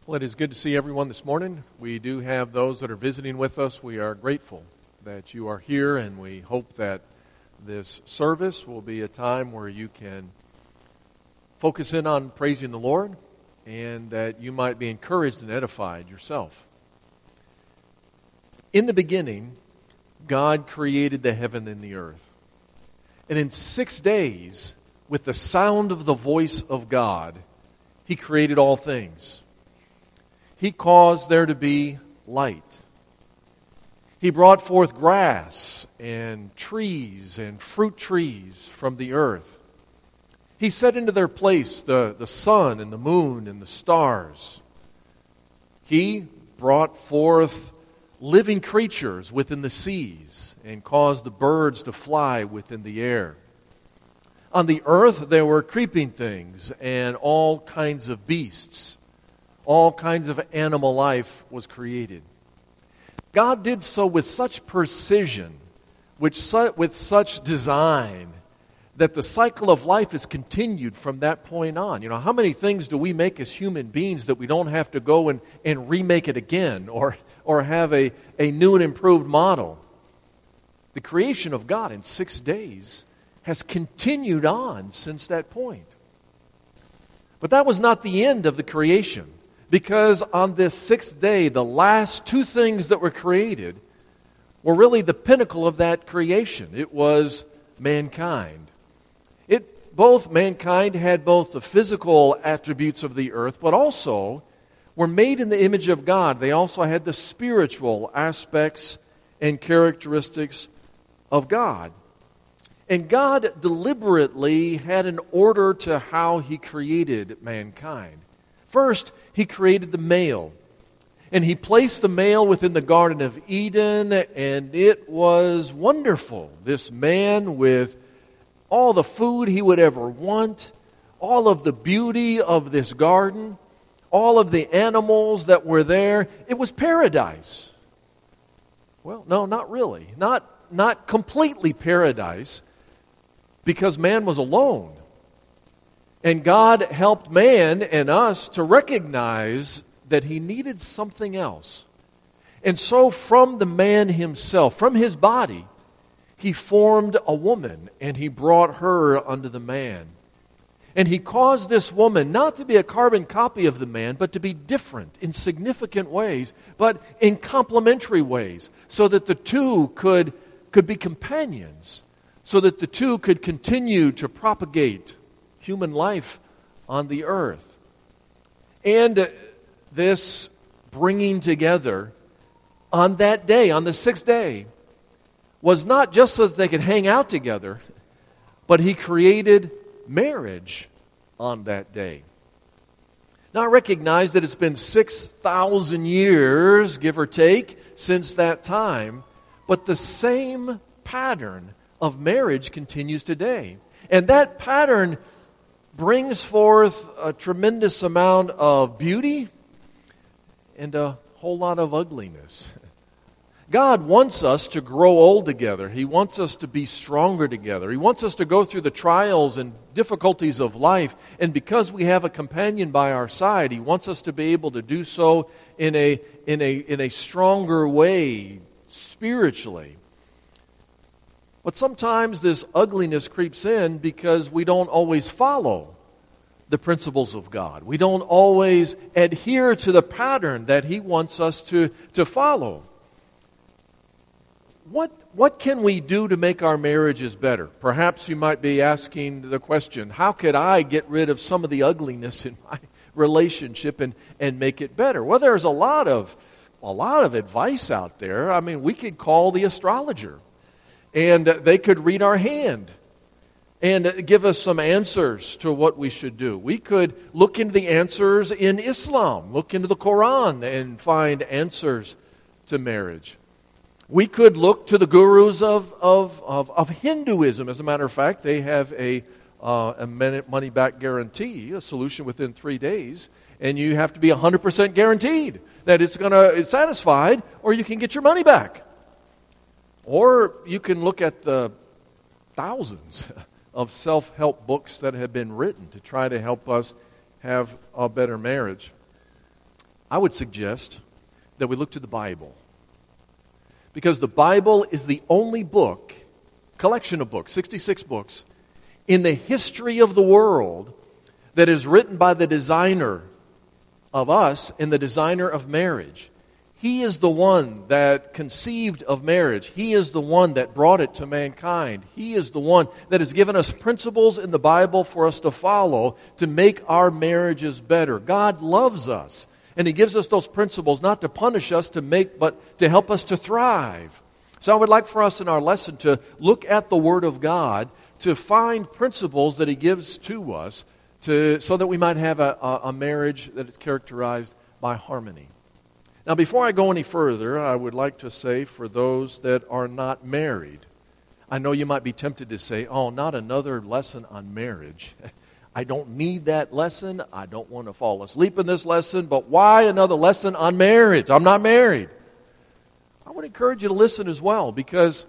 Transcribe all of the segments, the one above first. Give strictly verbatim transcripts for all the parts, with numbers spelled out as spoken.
Well, it is good to see everyone this morning. We do have those that are visiting with us. We are grateful that you are here, and we hope that this service will be a time where you can focus in on praising the Lord and that you might be encouraged and edified yourself. In the beginning, God created the heaven and the earth. And in six days, with the sound of the voice of God, He created all things. He caused there to be light. He brought forth grass and trees and fruit trees from the earth. He set into their place the, the sun and the moon and the stars. He brought forth living creatures within the seas and caused the birds to fly within the air. On the earth there were creeping things and all kinds of beasts. All kinds of animal life was created. God did so with such precision, with such design, that the cycle of life is continued from that point on. You know, how many things do we make as human beings that we don't have to go and, and remake it again or, or have a, a new and improved model? The creation of God in six days has continued on since that point. But that was not the end of the creation. Because on this sixth day, the last two things that were created were really the pinnacle of that creation. It was mankind. It both mankind had both the physical attributes of the earth, but also were made in the image of God. They also had the spiritual aspects and characteristics of God. And God deliberately had an order to how He created mankind. First, He created the male, and He placed the male within the Garden of Eden, and it was wonderful. This man with all the food he would ever want, all of the beauty of this garden, all of the animals that were there. It was paradise. Well, no, not really. Not, not completely paradise, because man was alone. And God helped man and us to recognize that he needed something else. And so from the man himself, from his body, He formed a woman and He brought her unto the man. And He caused this woman not to be a carbon copy of the man, but to be different in significant ways, but in complementary ways, so that the two could, could be companions, so that the two could continue to propagate human life on the earth. And this bringing together on that day, on the sixth day, was not just so that they could hang out together, but He created marriage on that day. Now I recognize that it's been six thousand years, give or take, since that time, but the same pattern of marriage continues today. And that pattern brings forth a tremendous amount of beauty and a whole lot of ugliness. God wants us to grow old together. He wants us to be stronger together. He wants us to go through the trials and difficulties of life. And because we have a companion by our side, He wants us to be able to do so in a, in a, in a stronger way, spiritually. But sometimes this ugliness creeps in because we don't always follow the principles of God. We don't always adhere to the pattern that He wants us to, to follow. What, what can we do to make our marriages better? Perhaps you might be asking the question, how could I get rid of some of the ugliness in my relationship and, and make it better? Well, there's a lot of, a lot of advice out there. I mean, we could call the astrologer. And they could read our hand and give us some answers to what we should do. We could look into the answers in Islam, look into the Quran and find answers to marriage. We could look to the gurus of, of, of, of Hinduism. As a matter of fact, they have a, uh, a money-back guarantee, a solution within three days, and you have to be one hundred percent guaranteed that it's going to it's satisfied, or you can get your money back. Or you can look at the thousands of self-help books that have been written to try to help us have a better marriage. I would suggest that we look to the Bible. Because the Bible is the only book, collection of books, sixty-six books, in the history of the world that is written by the designer of us and the designer of marriage. He is the one that conceived of marriage. He is the one that brought it to mankind. He is the one that has given us principles in the Bible for us to follow to make our marriages better. God loves us, and He gives us those principles not to punish us, to make, but to help us to thrive. So I would like for us in our lesson to look at the Word of God, to find principles that He gives to us, to so that we might have a, a, a marriage that is characterized by harmony. Now, before I go any further, I would like to say for those that are not married, I know you might be tempted to say, oh, not another lesson on marriage. I don't need that lesson. I don't want to fall asleep in this lesson, but why another lesson on marriage? I'm not married. I would encourage you to listen as well, because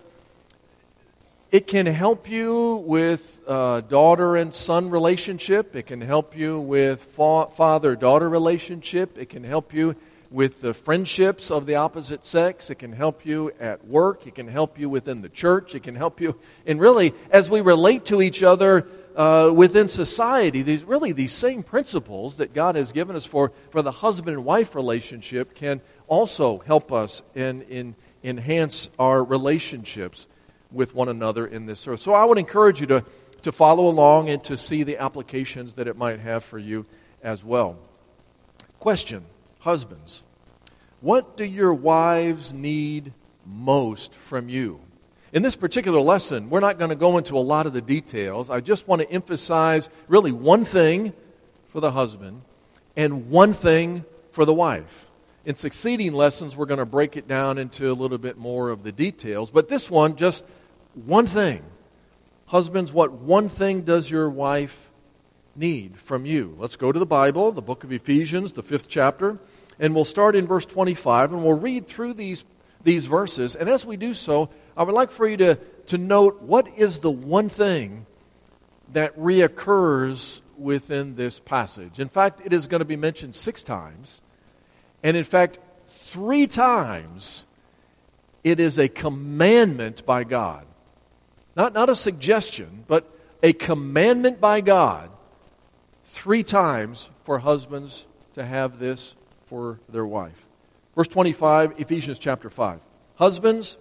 it can help you with uh, daughter and son relationship. It can help you with fa- father-daughter relationship. It can help you with the friendships of the opposite sex. It can help you at work. It can help you within the church. It can help you, and really, as we relate to each other uh, within society, these really these same principles that God has given us for, for the husband and wife relationship can also help us in, in enhance our relationships with one another in this earth. So I would encourage you to, to follow along and to see the applications that it might have for you as well. Question. Husbands, what do your wives need most from you? In this particular lesson, we're not going to go into a lot of the details. I just want to emphasize really one thing for the husband and one thing for the wife. In succeeding lessons, we're going to break it down into a little bit more of the details. But this one, just one thing. Husbands, what one thing does your wife need from you? Let's go to the Bible, the book of Ephesians, the fifth chapter. And we'll start in verse twenty-five, and we'll read through these, these verses. And as we do so, I would like for you to, to note what is the one thing that reoccurs within this passage. In fact, it is going to be mentioned six times. And in fact, three times it is a commandment by God. Not, not a suggestion, but a commandment by God. Three times for husbands to have this for their wife. Verse twenty-five, Ephesians chapter five. Husbands,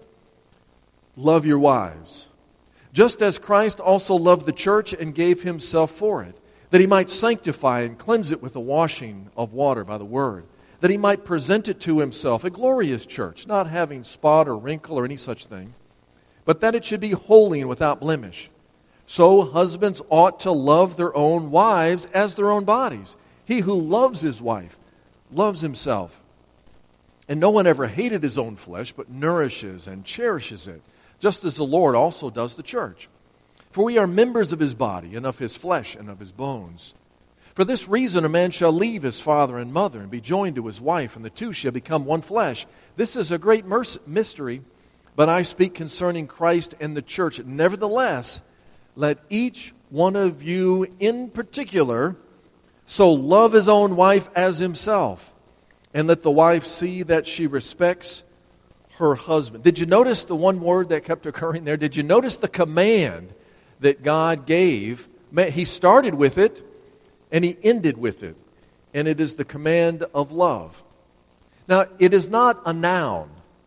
love your wives, just as Christ also loved the church and gave himself for it, that he might sanctify and cleanse it with the washing of water by the word, that he might present it to himself, a glorious church, not having spot or wrinkle or any such thing, but that it should be holy and without blemish. So husbands ought to love their own wives as their own bodies. He who loves his wife loves himself. And no one ever hated his own flesh, but nourishes and cherishes it, just as the Lord also does the church. For we are members of his body, and of his flesh, and of his bones. For this reason a man shall leave his father and mother, and be joined to his wife, and the two shall become one flesh. This is a great mystery, but I speak concerning Christ and the church. Nevertheless, let each one of you in particular so love his own wife as himself, and let the wife see that she respects her husband. Did you notice the one word that kept occurring there? Did you notice the command that God gave? He started with it, and he ended with it. And it is the command of love. Now, it is not a noun.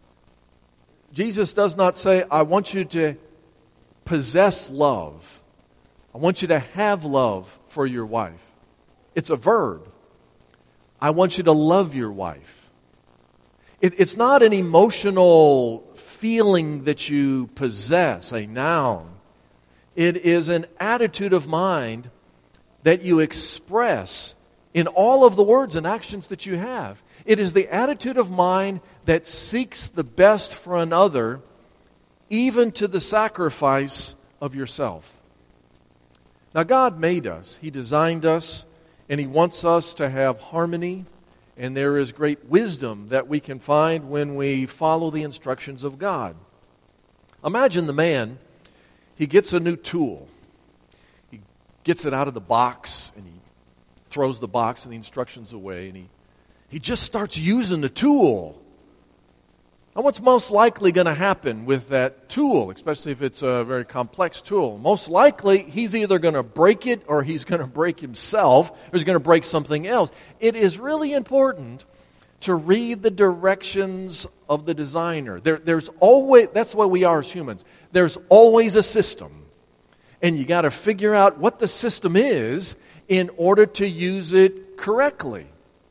Jesus does not say, I want you to possess love. I want you to have love for your wife. It's a verb. I want you to love your wife. It, it's not an emotional feeling that you possess, a noun. It is an attitude of mind that you express in all of the words and actions that you have. It is the attitude of mind that seeks the best for another, even to the sacrifice of yourself. Now, God made us. He designed us, and He wants us to have harmony, and there is great wisdom that we can find when we follow the instructions of God. Imagine the man, he gets a new tool. He gets it out of the box, and he throws the box and the instructions away, and he he just starts using the tool. Now, what's most likely going to happen with that tool, especially if it's a very complex tool? Most likely, he's either going to break it or he's going to break himself or he's going to break something else. It is really important to read the directions of the designer. There, there's always, that's the way we are as humans. There's always a system. And you got to figure out what the system is in order to use it correctly.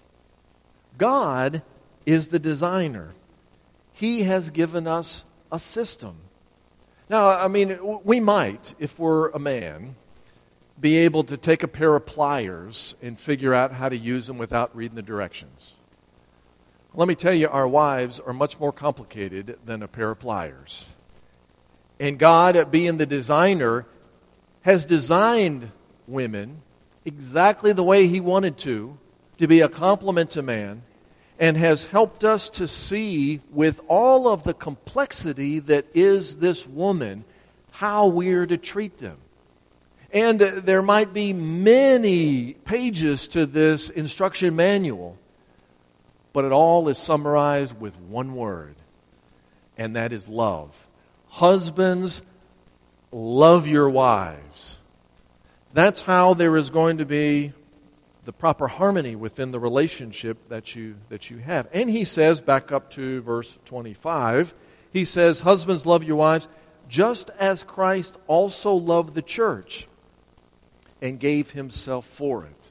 God is the designer. He has given us a system. Now, I mean, we might, if we're a man, be able to take a pair of pliers and figure out how to use them without reading the directions. Let me tell you, our wives are much more complicated than a pair of pliers. And God, being the designer, has designed women exactly the way He wanted to, to be a complement to man, and has helped us to see with all of the complexity that is this woman, how we're to treat them. And there might be many pages to this instruction manual, but it all is summarized with one word, and that is love. Husbands, love your wives. That's how there is going to be the proper harmony within the relationship that you that you have. And he says, back up to verse twenty-five, he says, husbands, love your wives, just as Christ also loved the church and gave himself for it.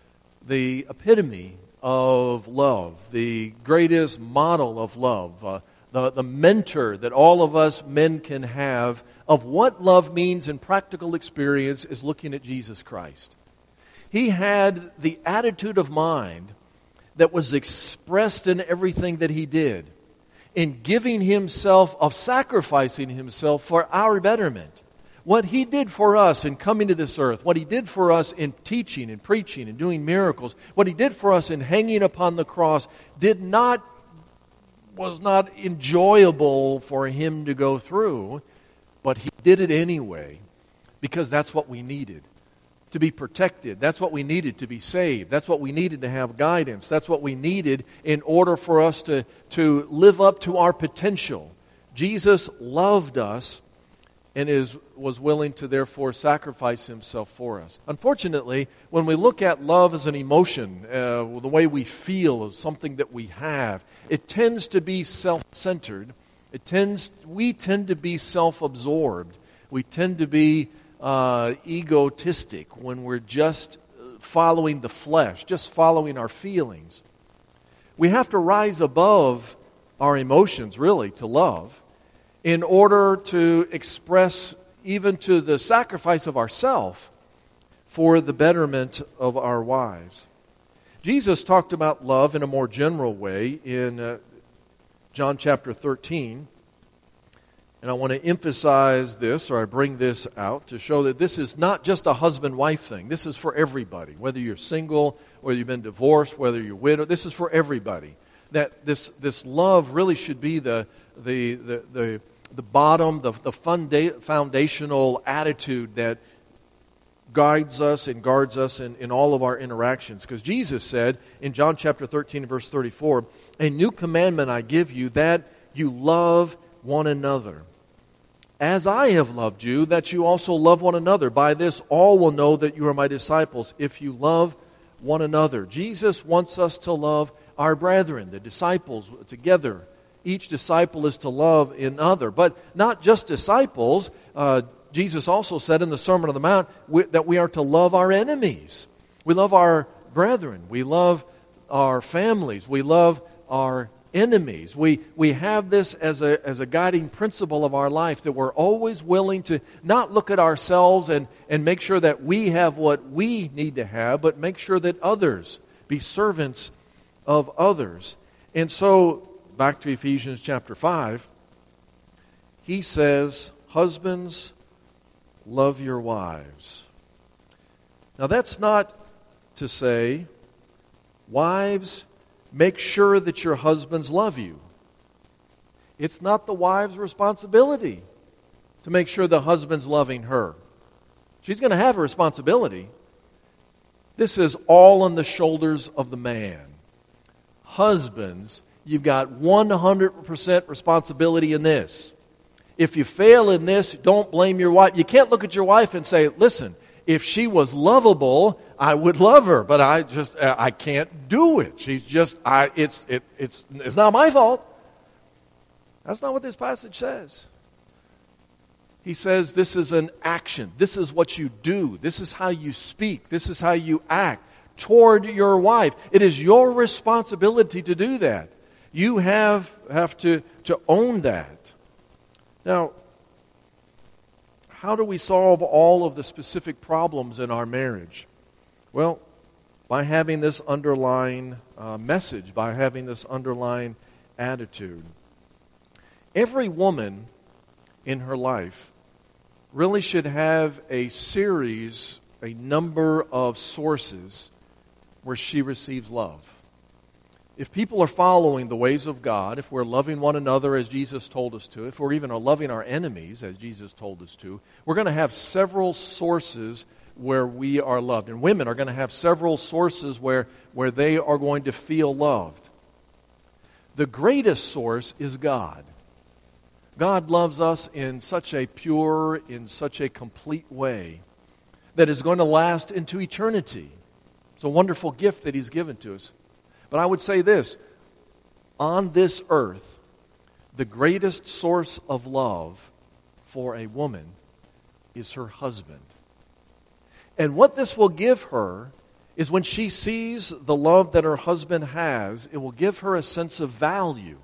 The epitome of love, the greatest model of love, uh, the, the mentor that all of us men can have of what love means in practical experience is looking at Jesus Christ. He had the attitude of mind that was expressed in everything that he did, in giving himself, of sacrificing himself for our betterment. What he did for us in coming to this earth, what he did for us in teaching and preaching and doing miracles, what he did for us in hanging upon the cross, did not, was not enjoyable for him to go through, but he did it anyway, because that's what we needed. To be protected. That's what we needed to be saved. That's what we needed to have guidance. That's what we needed in order for us to, to live up to our potential. Jesus loved us and is was willing to therefore sacrifice himself for us. Unfortunately, when we look at love as an emotion, uh, the way we feel is something that we have, it tends to be self-centered. It tends we tend to be self-absorbed. We tend to be Uh, egotistic when we're just following the flesh, just following our feelings. We have to rise above our emotions, really, to love, in order to express even to the sacrifice of ourself for the betterment of our wives. Jesus talked about love in a more general way in uh, John chapter thirteen. And I want to emphasize this, or I bring this out to show that this is not just a husband-wife thing. This is for everybody. Whether you're single, whether you've been divorced, whether you're widowed, this is for everybody. That this this love really should be the the the the, the bottom, the the funda- foundational attitude that guides us and guards us in, in all of our interactions. Because Jesus said in John chapter thirteen, verse thirty-four, "A new commandment I give you, that you love one another. As I have loved you, that you also love one another. By this all will know that you are my disciples, if you love one another." Jesus wants us to love our brethren, the disciples, together. Each disciple is to love another. But not just disciples. Uh, Jesus also said in the Sermon on the Mount we, that we are to love our enemies. We love our brethren. We love our families. We love our enemies. We we have this as a as a guiding principle of our life, that we're always willing to not look at ourselves and, and make sure that we have what we need to have, but make sure that others be servants of others. And so, back to Ephesians chapter five, he says, husbands, love your wives. Now that's not to say, wives, make sure that your husbands love you. It's not the wife's responsibility to make sure the husband's loving her. She's going to have a responsibility. This is all on the shoulders of the man. husbands, you've got one hundred percent responsibility in this. If you fail in this, don't blame your wife. You can't look at your wife and say, listen, if she was lovable, I would love her, but I just, I can't do it. She's just, I, it's, it, it's, it's not my fault. That's not what this passage says. He says this is an action. This is what you do. This is how you speak. This is how you act toward your wife. It is your responsibility to do that. You have, have to, to own that. Now, how do we solve all of the specific problems in our marriage? Well, by having this underlying uh, message, by having this underlying attitude. Every woman in her life really should have a series, a number of sources where she receives love. If people are following the ways of God, if we're loving one another as Jesus told us to, if we're even loving our enemies as Jesus told us to, we're going to have several sources where we are loved. And women are going to have several sources where, where they are going to feel loved. The greatest source is God. God loves us in such a pure, in such a complete way that is going to last into eternity. It's a wonderful gift that He's given to us. But I would say this, on this earth, the greatest source of love for a woman is her husband. And what this will give her is when she sees the love that her husband has, it will give her a sense of value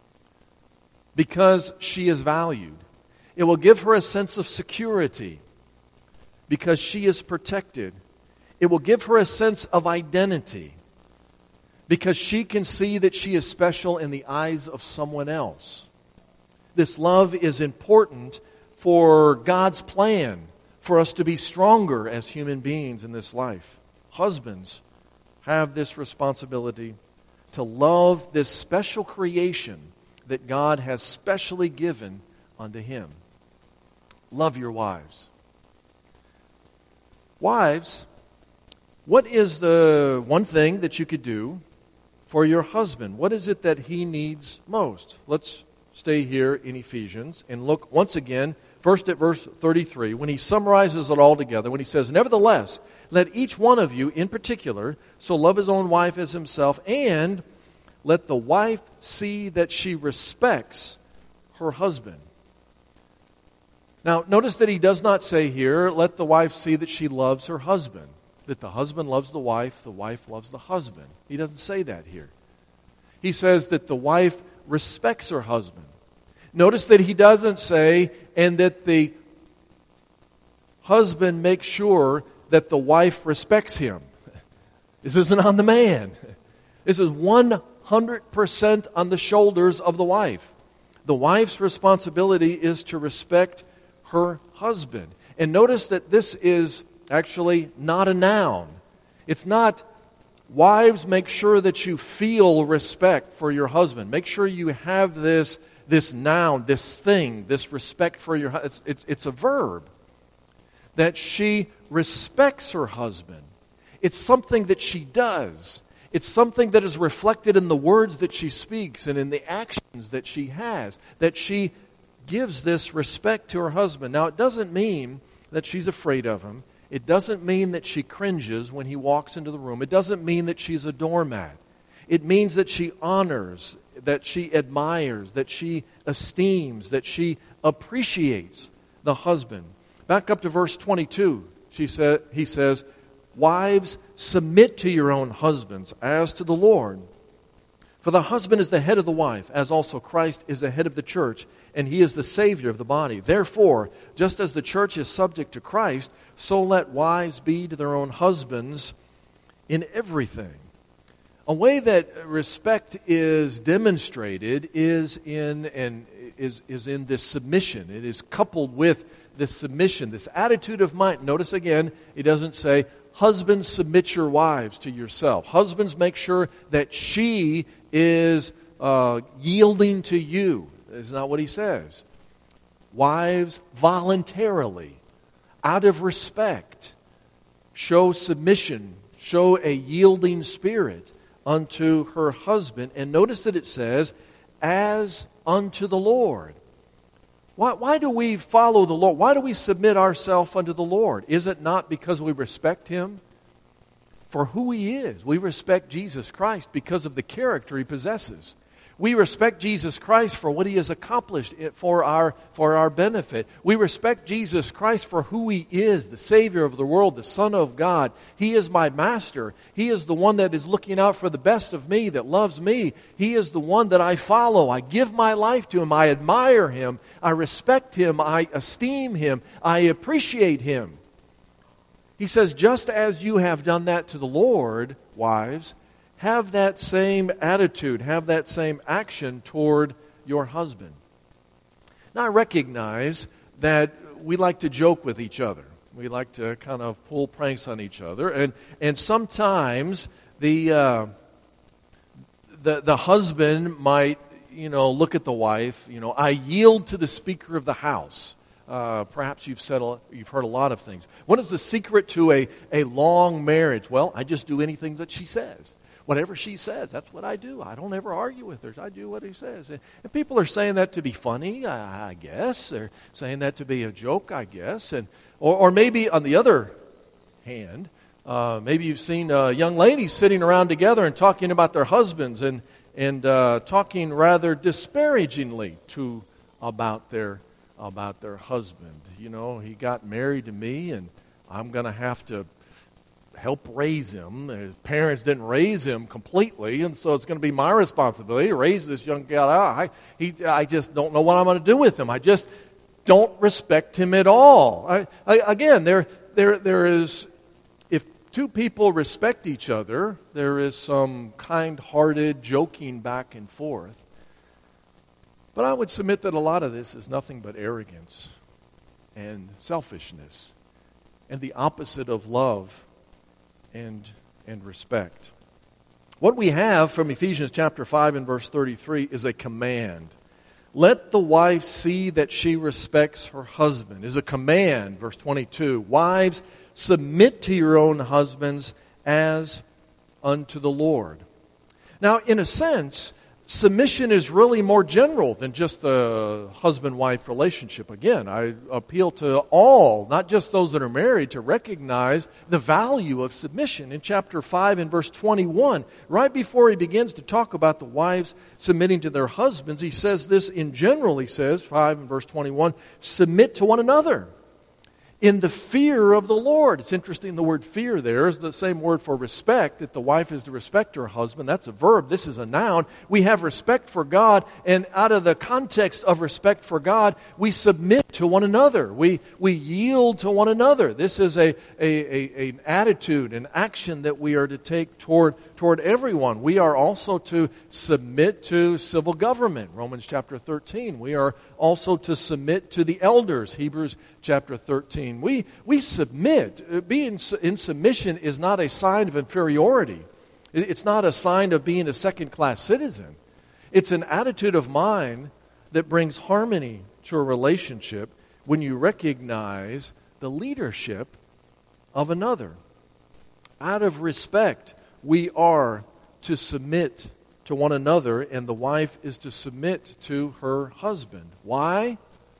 because she is valued. It will give her a sense of security because she is protected. It will give her a sense of identity because she can see that she is special in the eyes of someone else. This love is important for God's plan for us to be stronger as human beings in this life. Husbands have this responsibility to love this special creation that God has specially given unto Him. Love your wives. Wives, what is the one thing that you could do for your husband? What is it that he needs most? Let's stay here in Ephesians and look once again, first at verse thirty-three, when he summarizes it all together, when he says, "Nevertheless, let each one of you in particular so love his own wife as himself, and let the wife see that she respects her husband." Now, notice that he does not say here, let the wife see that she loves her husband. That the husband loves the wife, the wife loves the husband. He doesn't say that here. He says that the wife respects her husband. Notice that he doesn't say, and that the husband makes sure that the wife respects him. This isn't on the man. This is one hundred percent on the shoulders of the wife. The wife's responsibility is to respect her husband. And notice that this is actually not a noun. It's not, wives, make sure that you feel respect for your husband. Make sure you have this, this noun, this thing, this respect for your husband. It's, it's, it's a verb. That she respects her husband. It's something that she does. It's something that is reflected in the words that she speaks and in the actions that she has. That she gives this respect to her husband. Now, it doesn't mean that she's afraid of him. It doesn't mean that she cringes when he walks into the room. It doesn't mean that she's a doormat. It means that she honors, that she admires, that she esteems, that she appreciates the husband. Back up to verse twenty-two. She said, he says, "Wives, submit to your own husbands as to the Lord. For the husband is the head of the wife, as also Christ is the head of the church, and He is the Savior of the body. Therefore, just as the church is subject to Christ, so let wives be to their own husbands in everything." A way that respect is demonstrated is in and is, is in this submission. It is coupled with this submission, this attitude of mind. Notice again, he doesn't say, "Husbands, submit your wives to yourself." Husbands, make sure that she is uh, yielding to you. That's not what he says. Wives, voluntarily, out of respect, show submission, show a yielding spirit unto her husband. And notice that it says, as unto the Lord. Why, why do we follow the Lord? Why do we submit ourselves unto the Lord? Is it not because we respect Him for who He is? We respect Jesus Christ because of the character He possesses. We respect Jesus Christ for what He has accomplished for our, for our benefit. We respect Jesus Christ for who He is, the Savior of the world, the Son of God. He is my Master. He is the one that is looking out for the best of me, that loves me. He is the one that I follow. I give my life to Him. I admire Him. I respect Him. I esteem Him. I appreciate Him. He says, just as you have done that to the Lord, wives, have that same attitude, have that same action toward your husband. Now, I recognize that we like to joke with each other. We like to kind of pull pranks on each other. And and sometimes the uh, the the husband might, you know, look at the wife, you know, I yield to the speaker of the house. Uh, perhaps you've said a, you've heard a lot of things. What is the secret to a, a long marriage? Well, I just do anything that she says. Whatever she says, that's what I do. I don't ever argue with her. I do what he says. And people are saying that to be funny, I guess. They're saying that to be a joke, I guess. And or, or maybe on the other hand, uh, maybe you've seen uh, young ladies sitting around together and talking about their husbands and and uh, talking rather disparagingly to about their about their husband. You know, he got married to me, and I'm going to have to help raise him. His parents didn't raise him completely, and so it's going to be my responsibility to raise this young gal. I, he, I just don't know what I'm going to do with him. I just don't respect him at all. I, I, again, there, there, there is, if two people respect each other, there is some kind-hearted joking back and forth. But I would submit that a lot of this is nothing but arrogance and selfishness and the opposite of love and and respect. What we have from Ephesians chapter five and verse thirty-three is a command. Let the wife see that she respects her husband. Is a command, verse twenty-two. Wives, submit to your own husbands as unto the Lord. Now, in a sense, submission is really more general than just the husband-wife relationship. Again, I appeal to all, not just those that are married, to recognize the value of submission. In chapter five and verse twenty-one, right before he begins to talk about the wives submitting to their husbands, he says this in general. He says, five and verse twenty-one, submit to one another in the fear of the Lord. It's interesting, the word fear there is the same word for respect, that the wife is to respect her husband. That's a verb. This is a noun. We have respect for God, and out of the context of respect for God, we submit to one another. We we yield to one another. This is a, a, a an attitude, an action that we are to take toward toward everyone. We are also to submit to civil government, Romans chapter thirteen. We are also to submit to the elders, Hebrews chapter thirteen. We we submit. Being in submission is not a sign of inferiority. It's not a sign of being a second-class citizen. It's an attitude of mind that brings harmony to a relationship when you recognize the leadership of another. Out of respect, we are to submit to one another, and the wife is to submit to her husband. Why?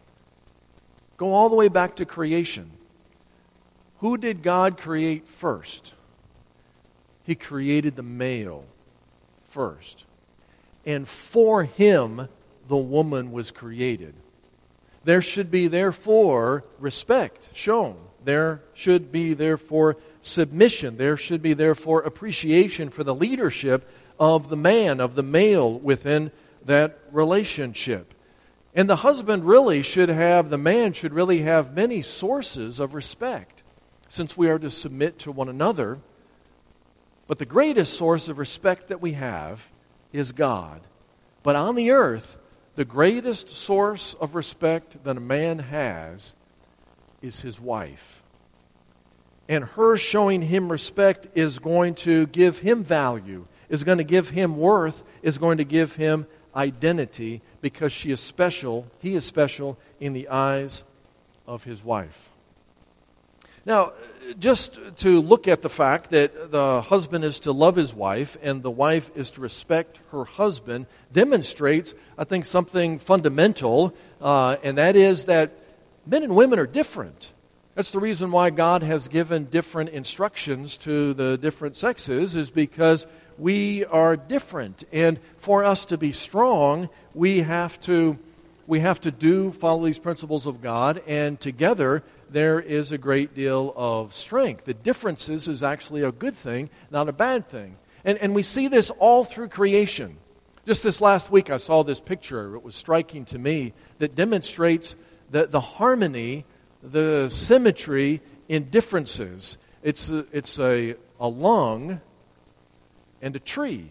Go all the way back to creation. Who did God create first? He created the male first. And for him, the woman was created. There should be, therefore, respect shown. There should be, therefore, submission. There should be, therefore, appreciation for the leadership of the man, of the male within that relationship. And the husband really should have, the man should really have many sources of respect, since we are to submit to one another. But the greatest source of respect that we have is God. But on the earth, the greatest source of respect that a man has is his wife. And her showing him respect is going to give him value, is going to give him worth, is going to give him identity, because she is special, he is special in the eyes of his wife. Now, just to look at the fact that the husband is to love his wife and the wife is to respect her husband demonstrates, I think, something fundamental, uh, and that is that men and women are different. That's the reason why God has given different instructions to the different sexes, is because we are different. And for us to be strong, we have to we have to do follow these principles of God, and together there is a great deal of strength. The differences is actually a good thing, not a bad thing. And and we see this all through creation. Just this last week I saw this picture. It was striking to me, that demonstrates the, the harmony, the symmetry in differences. It's a, it's a, a lung and a tree.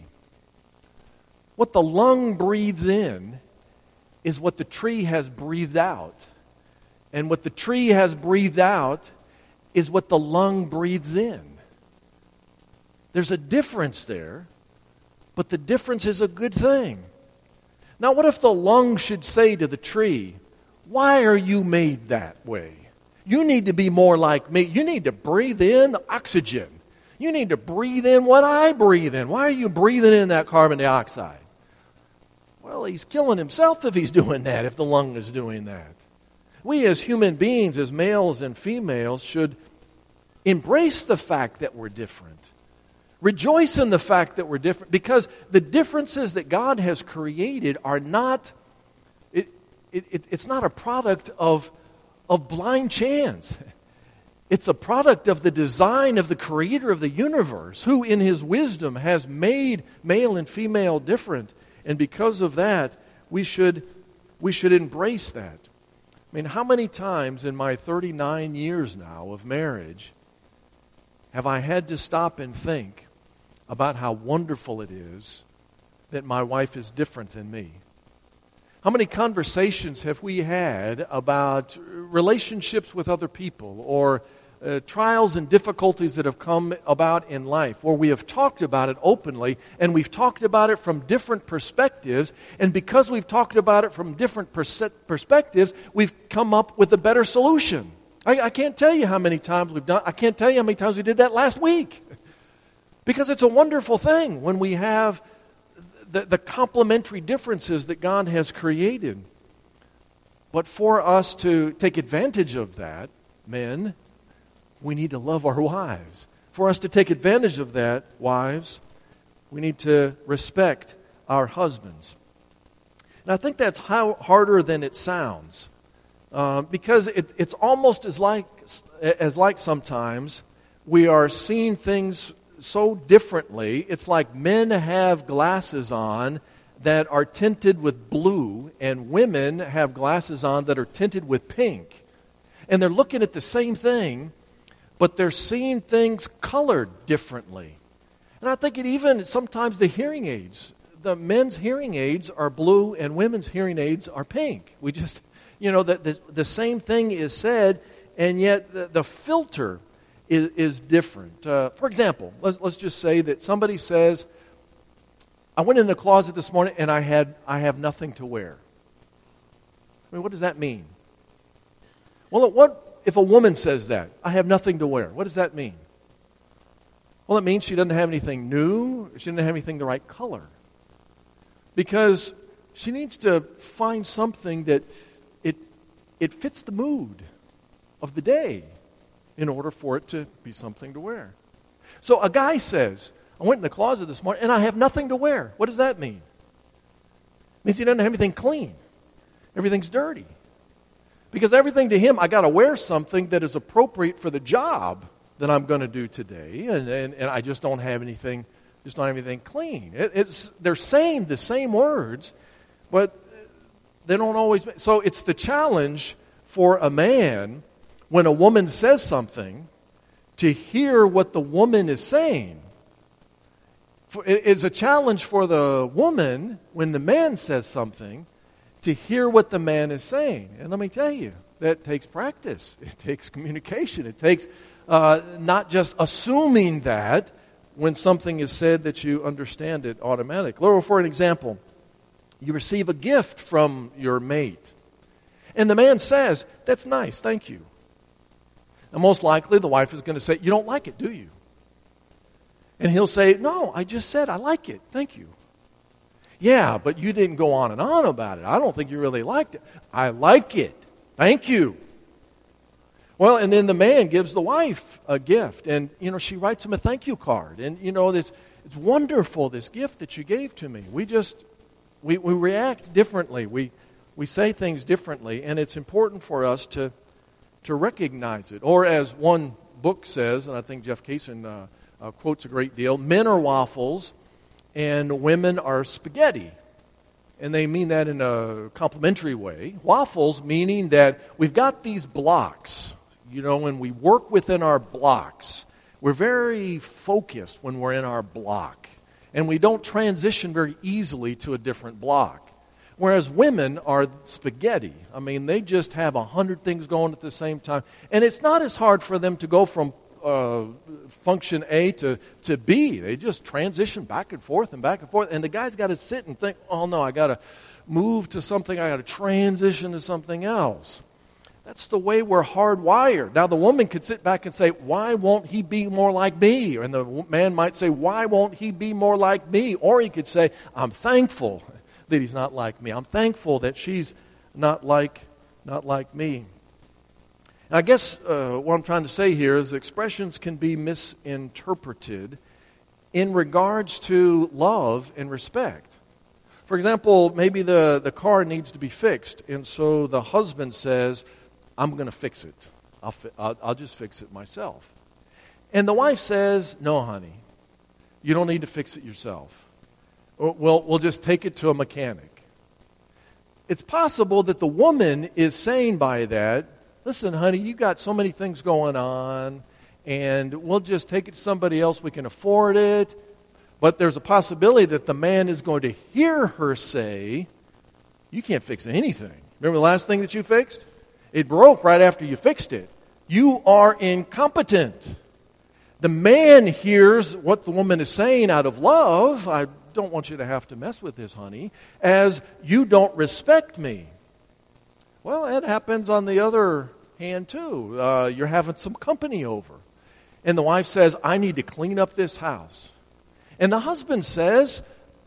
What the lung breathes in is what the tree has breathed out. And what the tree has breathed out is what the lung breathes in. There's a difference there, but the difference is a good thing. Now, what if the lung should say to the tree, "Why are you made that way? You need to be more like me. You need to breathe in oxygen. You need to breathe in what I breathe in. Why are you breathing in that carbon dioxide?" Well, he's killing himself if he's doing that, if the lung is doing that. We as human beings, as males and females, should embrace the fact that we're different. Rejoice in the fact that we're different, because the differences that God has created are not, it, it, it, it's not a product of, of blind chance. It's a product of the design of the Creator of the universe, who in His wisdom has made male and female different. And because of that, we should, we should embrace that. I mean, how many times in my thirty-nine years now of marriage have I had to stop and think about how wonderful it is that my wife is different than me? How many conversations have we had about relationships with other people, or uh, trials and difficulties that have come about in life, where we have talked about it openly, and we've talked about it from different perspectives, and because we've talked about it from different pers- perspectives, we've come up with a better solution. I, I can't tell you how many times we've done, I can't tell you how many times we did that last week. Because it's a wonderful thing when we have the, the complementary differences that God has created. But for us to take advantage of that, men, we need to love our wives. For us to take advantage of that, wives, we need to respect our husbands. And I think that's how harder than it sounds. Uh, because it, it's almost as like, as like sometimes we are seeing things so differently. It's like men have glasses on that are tinted with blue, and women have glasses on that are tinted with pink. And they're looking at the same thing, but they're seeing things colored differently. And I think it even, sometimes the hearing aids, the men's hearing aids are blue and women's hearing aids are pink. We just, you know, the, the, the same thing is said, and yet the, the filter is, is different. Uh, for example, let's, let's just say that somebody says, "I went in the closet this morning and I had I have nothing to wear." I mean, what does that mean? Well, what if a woman says that? "I have nothing to wear." What does that mean? Well, it means she doesn't have anything new. She doesn't have anything the right color. Because she needs to find something that it it fits the mood of the day in order for it to be something to wear. So a guy says, "I went in the closet this morning and I have nothing to wear." What does that mean? It means he doesn't have anything clean. Everything's dirty. Because everything to him, I got to wear something that is appropriate for the job that I'm going to do today, and, and, and I just don't have anything, just don't have anything clean. It, it's they're saying the same words, but they don't always. So it's the challenge for a man when a woman says something to hear what the woman is saying. It's a challenge for the woman when the man says something to hear what the man is saying. And let me tell you, that takes practice. It takes communication. It takes uh, not just assuming that when something is said that you understand it automatically. Or for an example, you receive a gift from your mate. And the man says, "That's nice, thank you." And most likely the wife is going to say, you don't like it, do you? And he'll say, no, I just said I like it. Thank you. Yeah, but you didn't go on and on about it. I don't think you really liked it. I like it. Thank you. Well, and then the man gives the wife a gift, and, you know, she writes him a thank you card. And, you know, this, it's wonderful, this gift that you gave to me. We just, we, we react differently. We, we say things differently, and it's important for us to, to recognize it. Or as one book says, and I think Jeff Kaysen uh, uh, quotes a great deal, men are waffles and women are spaghetti. And they mean that in a complimentary way. Waffles meaning that we've got these blocks. You know, when we work within our blocks, we're very focused when we're in our block. And we don't transition very easily to a different block. Whereas women are spaghetti. I mean, they just have a hundred things going at the same time. And it's not as hard for them to go from uh, function A to, to B. They just transition back and forth and back and forth. And the guy's got to sit and think, oh no, I got to move to something. I got to transition to something else. That's the way we're hardwired. Now, the woman could sit back and say, why won't he be more like me? And the man might say, why won't he be more like me? Or he could say, I'm thankful that he's not like me. I'm thankful that she's not like, not like me. And I guess uh, what I'm trying to say here is expressions can be misinterpreted in regards to love and respect. For example, maybe the, the car needs to be fixed, and so the husband says, I'm going to fix it. I'll, fi- I'll, I'll just fix it myself. And the wife says, no, honey, you don't need to fix it yourself. We'll, we'll just take it to a mechanic. It's possible that the woman is saying by that, listen, honey, you got so many things going on, and we'll just take it to somebody else. We can afford it. But there's a possibility that the man is going to hear her say, you can't fix anything. Remember the last thing that you fixed? It broke right after you fixed it. You are incompetent. The man hears what the woman is saying out of love. I don't want you to have to mess with this, honey, as you don't respect me. Well, that happens on the other hand, too. Uh, you're having some company over. And the wife says, I need to clean up this house. And the husband says,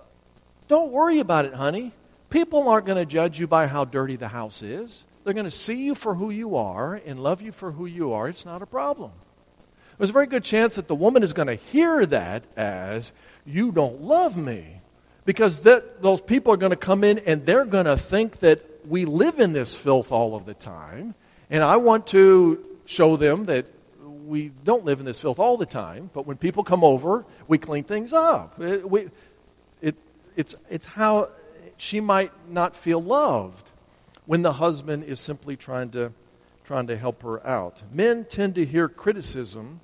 don't worry about it, honey. People aren't going to judge you by how dirty the house is. They're going to see you for who you are and love you for who you are. It's not a problem. There's a very good chance that the woman is going to hear that as, you don't love me. Because that, those people are going to come in and they're going to think that we live in this filth all of the time. And I want to show them that we don't live in this filth all the time. But when people come over, we clean things up. It, we, it, it's, it's how she might not feel loved when the husband is simply trying to, trying to help her out. Men tend to hear criticism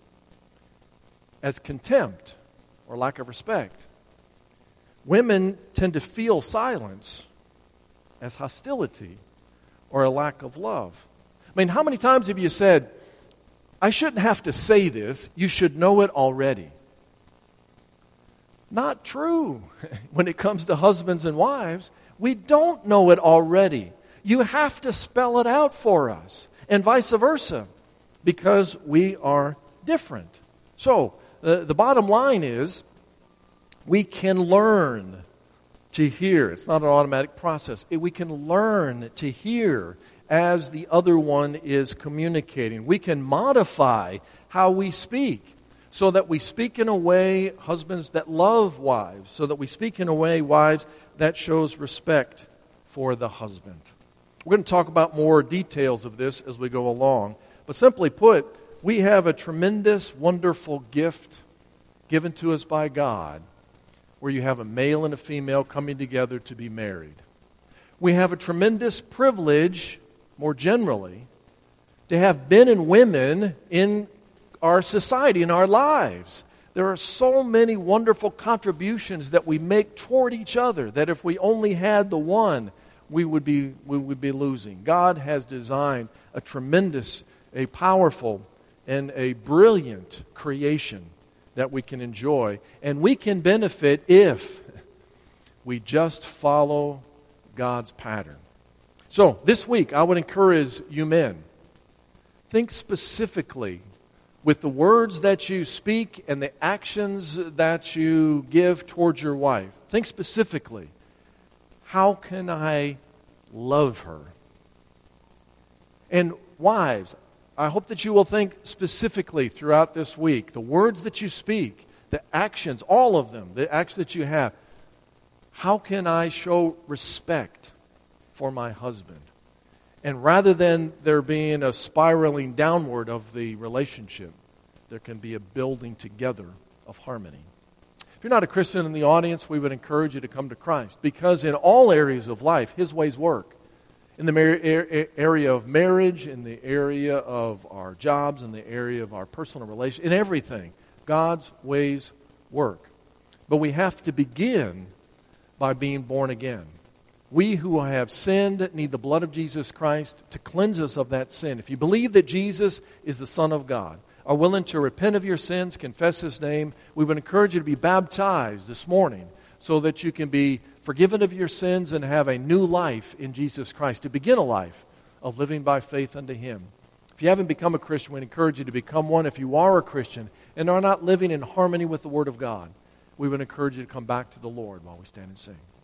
as contempt or lack of respect. Women tend to feel silence as hostility or a lack of love. I mean, how many times have you said, I shouldn't have to say this, you should know it already? Not true. When it comes to husbands and wives, we don't know it already. You have to spell it out for us, and vice versa, because we are different. So, uh, the bottom line is, we can learn to hear. It's not an automatic process. We can learn to hear as the other one is communicating. We can modify how we speak so that we speak in a way, husbands, that love wives, so that we speak in a way, wives, that shows respect for the husband. We're going to talk about more details of this as we go along. But simply put, we have a tremendous, wonderful gift given to us by God, where you have a male and a female coming together to be married. We have a tremendous privilege, more generally, to have men and women in our society, in our lives. There are so many wonderful contributions that we make toward each other that if we only had the one, we would be we would be losing. God has designed a tremendous, a powerful, and a brilliant creation that we can enjoy. And we can benefit if we just follow God's pattern. So, this week, I would encourage you men think specifically with the words that you speak and the actions that you give towards your wife. Think specifically, how can I love her? And wives, I hope that you will think specifically throughout this week, the words that you speak, the actions, all of them, the acts that you have. How can I show respect for my husband? And rather than there being a spiraling downward of the relationship, there can be a building together of harmony. If you're not a Christian in the audience, we would encourage you to come to Christ, because in all areas of life, His ways work. In the mar- area of marriage, in the area of our jobs, in the area of our personal relations, in everything, God's ways work. But we have to begin by being born again. We who have sinned need the blood of Jesus Christ to cleanse us of that sin. If you believe that Jesus is the Son of God, are willing to repent of your sins, confess His name, we would encourage you to be baptized this morning so that you can be forgiven of your sins and have a new life in Jesus Christ, to begin a life of living by faith unto Him. If you haven't become a Christian, we encourage you to become one. If you are a Christian and are not living in harmony with the Word of God, we would encourage you to come back to the Lord while we stand and sing.